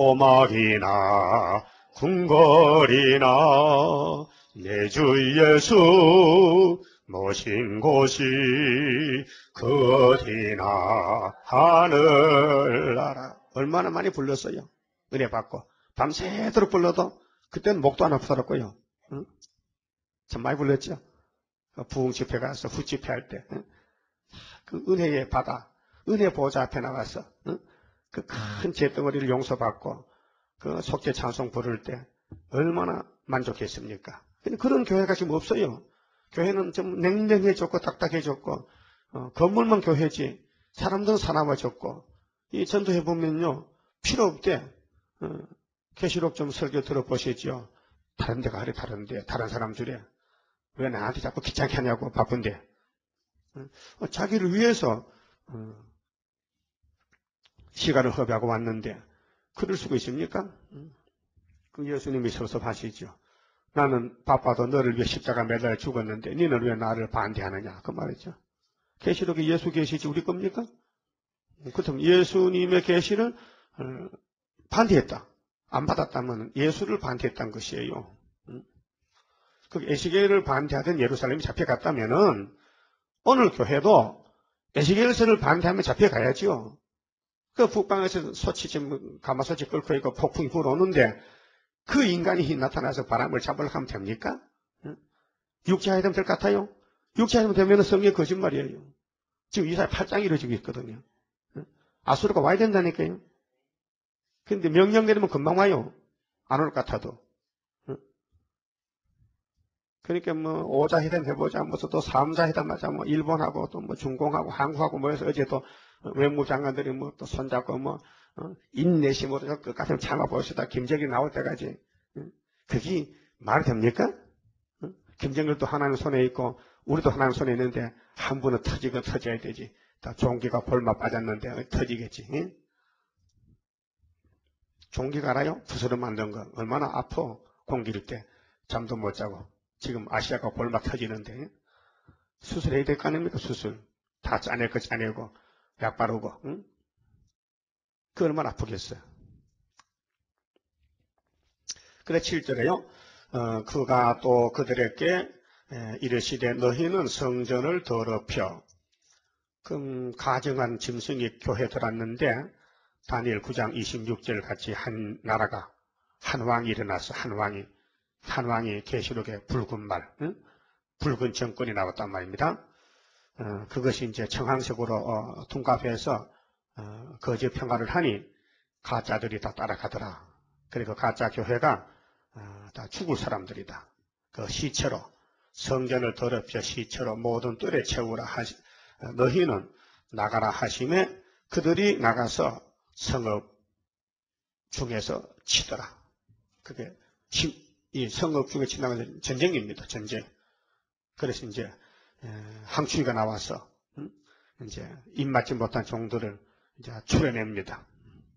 초막이나 궁궐이나 내 주 예수 모신 곳이 그 어디나 하늘나라. 얼마나 많이 불렀어요. 은혜 받고 밤새도록 불러도 그때는 목도 안 아프더라고요. 응? 참 많이 불렀죠. 부흥 집회 가서 후 집회 할 때 그 은혜의 바다, 은혜 보좌 앞에 나가서 응? 그 큰 재덩어리를 용서받고 그 속죄 찬송 부를 때 얼마나 만족했습니까? 근데 그런 교회가 지금 없어요. 교회는 좀 냉랭해졌고 딱딱해졌고 어, 건물만 교회지 사람들은 사나워졌고 이 전도해 보면요 필요 없대. 어, 계시록 좀 설교 들어보시죠. 다른 데가 하래 다른데 다른 사람 줄에 왜 나한테 자꾸 귀찮게 하냐고 바쁜데 어, 자기를 위해서 어, 시간을 허비하고 왔는데 그럴 수가 있습니까? 그 예수님이 섭섭하시죠. 나는 바빠도 너를 위해 십자가 매달려 죽었는데 너는 왜 나를 반대하느냐 그 말이죠. 계시록에 예수 계시지 우리 겁니까? 그렇다면 예수님의 계시를 반대했다. 안 받았다면 예수를 반대했다는 것이에요. 그 에스겔을 반대하던 예루살렘이 잡혀갔다면은 오늘 교회도 에스겔서를 반대하면 잡혀가야죠. 그 북방에서 소치 지금 가마솥이 끓고 있고 폭풍이 불어오는데 그 인간이 나타나서 바람을 잡으려고 하면 됩니까? 육체하야 되면 될 것 같아요? 육체하야 되면 성경이 거짓말이에요. 지금 이사야 팔 장이 이루어지고 있거든요. 아수르가 와야 된다니까요. 근데 명령 내리면 금방 와요. 안 올 것 같아도. 그러니까 뭐 오자 회담 해보자, 무슨 또 삼자 회담 하자, 뭐 일본하고 또 뭐 중공하고 한국하고 모여서 어제 또 외무장관들이 뭐 또 손잡고 뭐 어? 인내심으로 끝까지 참아보시다 김정일 나올 때까지. 그게 말이 됩니까? 김정일도 하나님 손에 있고 우리도 하나님 손에 있는데 한 분은 터지고 터져야 되지. 다 종기가 볼맛 빠졌는데 터지겠지. 응? 종기가 알아요? 부스러 만든 거 얼마나 아파. 공기일 때 잠도 못 자고. 지금 아시아가 볼맛 터지는데 수술해야 될 거 아닙니까? 수술 다 짜낼 거 짜내고 약 바르고. 응? 그 얼마나 아프겠어요. 그래 칠 절에요. 어, 그가 또 그들에게 에, 이르시되 너희는 성전을 더럽혀. 그럼 가정한 짐승이 교회 들어왔는데 다니엘 구 장 이십육 절 같이 한 나라가 한 왕이 일어났어. 한 왕이 한 왕이 계시록에 붉은 말, 응? 붉은 정권이 나왔단 말입니다. 어, 그것이 이제 청황색으로 어, 둔갑해서 어, 거짓 평화를 하니 가짜들이 다 따라가더라. 그리고 가짜 교회가 어, 다 죽을 사람들이다. 그 시체로 성전을 더럽혀 시체로 모든 뜰에 채우라 하시. 어, 너희는 나가라 하심에 그들이 나가서 성읍 중에서 치더라. 그게 시, 이 성읍 중에 치는 건 전쟁입니다. 전쟁. 그래서 이제 항추위가 나와서 음? 이제 입맞지 못한 종들을 이제 추려냅니다.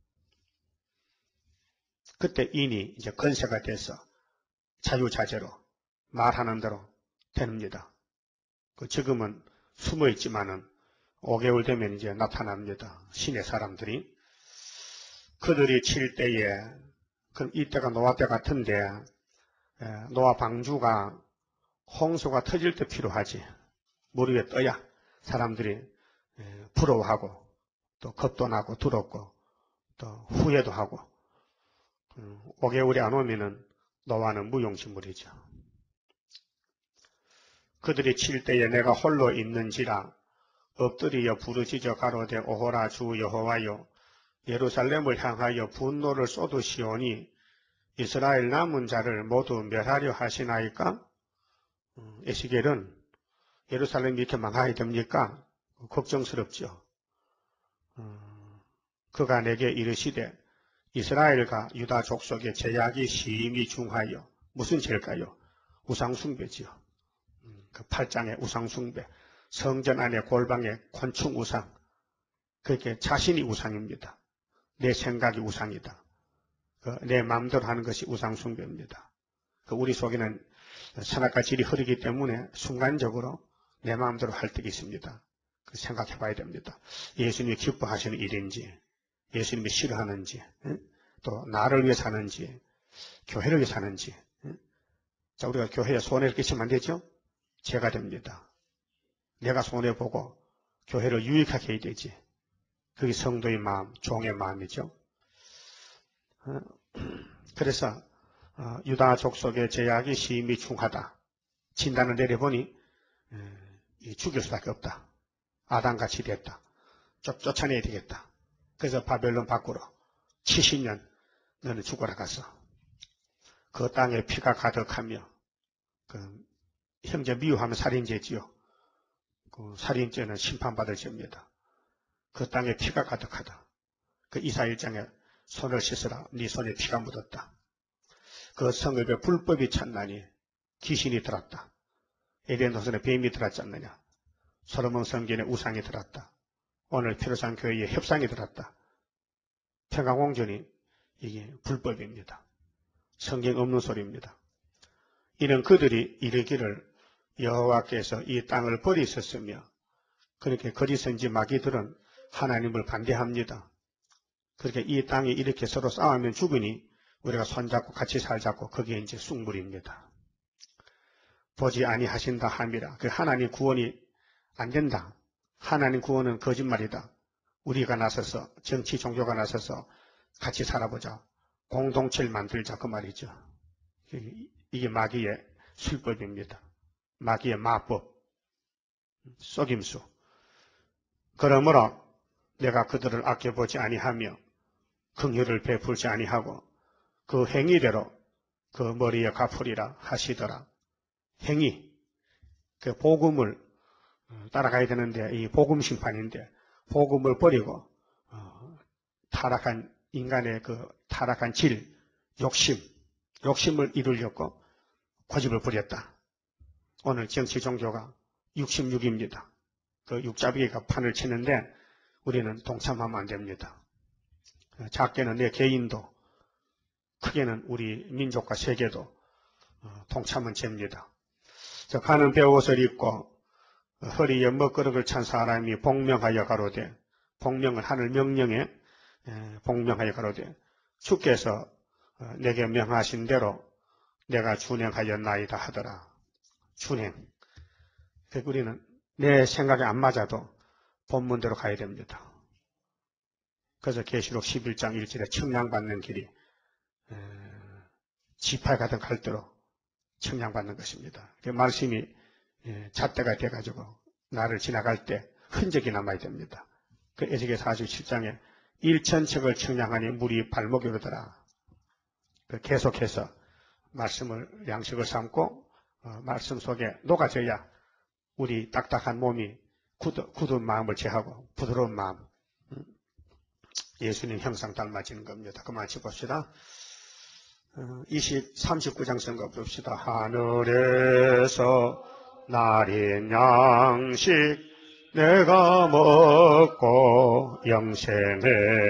그때 인이 이제 건세가 돼서 자유자재로 말하는 대로 됩니다. 그 지금은 숨어 있지만은 오 개월 되면 이제 나타납니다. 신의 사람들이. 그들이 칠 때에, 그럼 이때가 노아 때 같은데, 노아 방주가 홍수가 터질 때 필요하지. 물 위에 떠야 사람들이 부러워하고, 또 겁도 나고 두렵고, 또 후회도 하고, 오 개월이 안 오면은 노아는 무용지물이죠. 그들이 칠 때에 내가 홀로 있는지라 엎드리어 부르짖어 가로되 오호라 주 여호와여 예루살렘을 향하여 분노를 쏟으시오니 이스라엘 남은 자를 모두 멸하려 하시나이까? 에스겔은 예루살렘이 이렇게 망하게 됩니까? 걱정스럽죠. 그가 내게 이르시되 이스라엘과 유다 족속의 제약이 심히 중하여 무슨 죄일까요? 우상숭배지요. 그 팔 장의 우상숭배, 성전 안에 골방에 곤충 우상, 그렇게 자신이 우상입니다. 내 생각이 우상이다. 그 내 마음대로 하는 것이 우상숭배입니다. 그 우리 속에는 선악과 질이 흐르기 때문에 순간적으로 내 마음대로 할 때가 있습니다. 그 생각해 봐야 됩니다. 예수님이 기뻐하시는 일인지, 예수님이 싫어하는지, 또 나를 위해 사는지, 교회를 위해 사는지. 자, 우리가 교회에 손해를 끼치면 안 되죠? 죄가 됩니다. 내가 손해보고 교회를 유익하게 해야 되지. 그게 성도의 마음, 종의 마음이죠. 그래서 유다 족속의 제약이 심히 중하다. 진단을 내려보니 죽일 수밖에 없다. 아담같이 됐다. 쫓, 쫓아내야 되겠다. 그래서 바벨론 밖으로 칠십 년 너는 죽어라 가서 그 땅에 피가 가득하며 그 형제 미워하면 살인죄지요. 그 살인죄는 심판받을 죄입니다. 그 땅에 피가 가득하다. 그 이사 일 장에 손을 씻으라. 네 손에 피가 묻었다. 그 성읍에 불법이 찼나니 귀신이 들었다. 에덴 동산에 뱀이 들었지 않느냐. 솔로몬 성전에 우상이 들었다. 오늘 피로산 교회에 협상이 들었다. 평강공전이 이게 불법입니다. 성경 없는 소리입니다. 이는 그들이 이르기를 여호와께서 이 땅을 버리셨으며 그렇게 거짓선지 마귀들은 하나님을 반대합니다. 그렇게 이 땅이 이렇게 서로 싸우면 죽으니 우리가 손잡고 같이 살자고 그게 이제 쑥물입니다. 보지 아니하신다 함이라. 그 하나님 구원이 안 된다. 하나님 구원은 거짓말이다. 우리가 나서서 정치 종교가 나서서 같이 살아보자. 공동체를 만들자 그 말이죠. 이게 마귀의 술법입니다. 마귀의 마법, 속임수. 그러므로 내가 그들을 아껴보지 아니하며 긍휼을 베풀지 아니하고 그 행위대로 그 머리에 갚으리라 하시더라. 행위, 그 복음을 따라가야 되는데 이 복음 심판인데 복음을 버리고 어, 타락한 인간의 그 타락한 질, 욕심, 욕심을 이루려고 고집을 부렸다. 오늘 정치 종교가 육십육입니다. 그 육잡이가 판을 치는데 우리는 동참하면 안 됩니다. 작게는 내 개인도 크게는 우리 민족과 세계도 동참은 죄입니다. 가는 베옷을 입고 허리에 먹거름을 찬 사람이 복명하여 가로되 복명은 하늘 명령에 복명하여 가로되 주께서 내게 명하신 대로 내가 준행하였나이다 하더라. 준행. 우리는 내 생각에 안 맞아도 본문대로 가야 됩니다. 그래서 계시록 십일 장 일 절에 청량받는 길이 지파에 가던 갈대로 청량받는 것입니다. 그 말씀이 잣대가 돼가지고 나를 지나갈 때 흔적이 남아야 됩니다. 그 에스겔 사십칠 장에 일천척을 청량하니 물이 발목에 오르더라. 계속해서 말씀을 양식을 삼고 어, 말씀 속에 녹아져야 우리 딱딱한 몸이 굳어, 굳은 마음을 제하고 부드러운 마음, 음, 예수님 형상 닮아지는 겁니다. 그만 짚읍시다. 어, 이십, 삼십구 장 선거 봅시다. 하늘에서 날인 양식 내가 먹고 영생해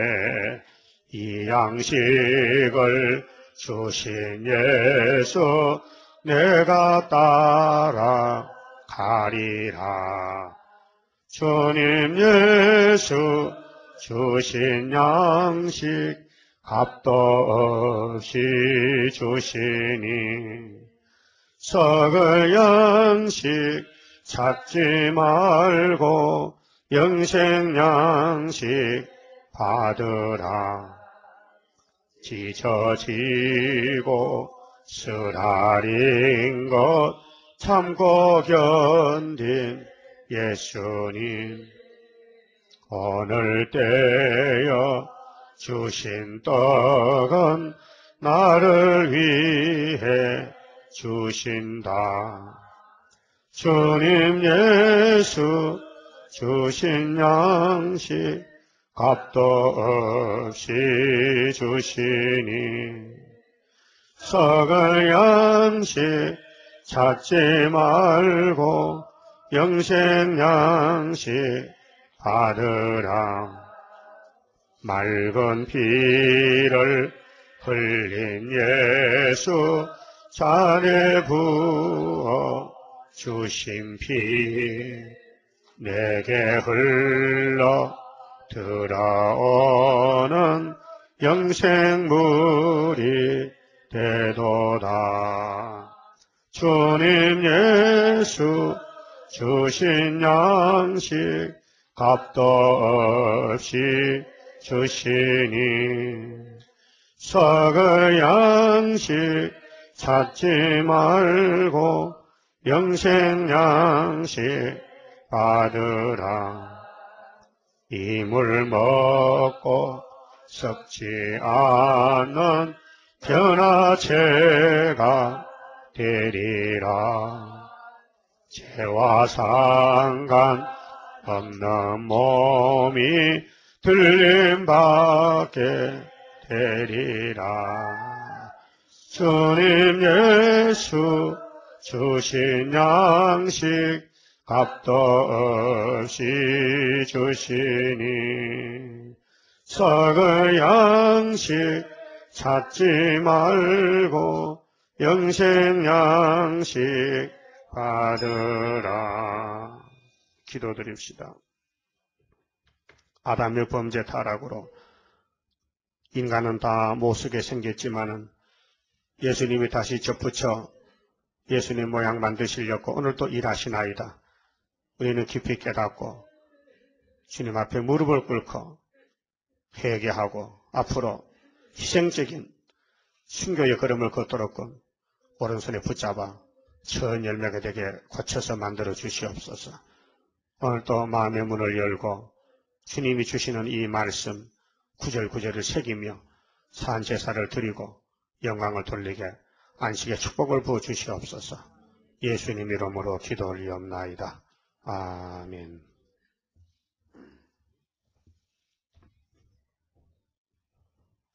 이 양식을 주신 예수 내가 따라가리라. 주님 예수 주신 양식 값도 없이 주시니 썩을 양식 찾지 말고 영생 양식 받으라. 지쳐지고 쓰라린 것 참고 견딘 예수님 오늘 때여 주신 떡은 나를 위해 주신다. 주님 예수 주신 양식 값도 없이 주시니 썩을 양식 찾지 말고 영생 양식 받으라. 맑은 피를 흘린 예수 잔에 부어 주신 피 내게 흘러 들어오는 영생물이 되도다. 주님 예수 주신 양식 값도 없이 주시니 썩을 양식 찾지 말고 영생 양식 받으라. 이 물 먹고 썩지 않는 변화체가 되리라. 죄와 상관 없는 몸이 들림받게 되리라. 주님 예수 주신 양식 값도 없이 주시니 썩을 양식 찾지 말고 영생 양식 받으라. 기도드립시다. 아담의 범죄 타락으로 인간은 다 못쓰게 생겼지만은 예수님이 다시 접붙여 예수님 모양 만드시려고 오늘도 일하시나이다. 우리는 깊이 깨닫고 주님 앞에 무릎을 꿇고 회개하고 앞으로 희생적인 순교의 걸음을 걷도록 오른손에 붙잡아 천 열매가 되게 고쳐서 만들어 주시옵소서. 오늘도 마음의 문을 열고 주님이 주시는 이 말씀 구절구절을 새기며 산제사를 드리고 영광을 돌리게 안식의 축복을 부어 주시옵소서. 예수님 이름으로 기도 올리옵나이다. 아멘.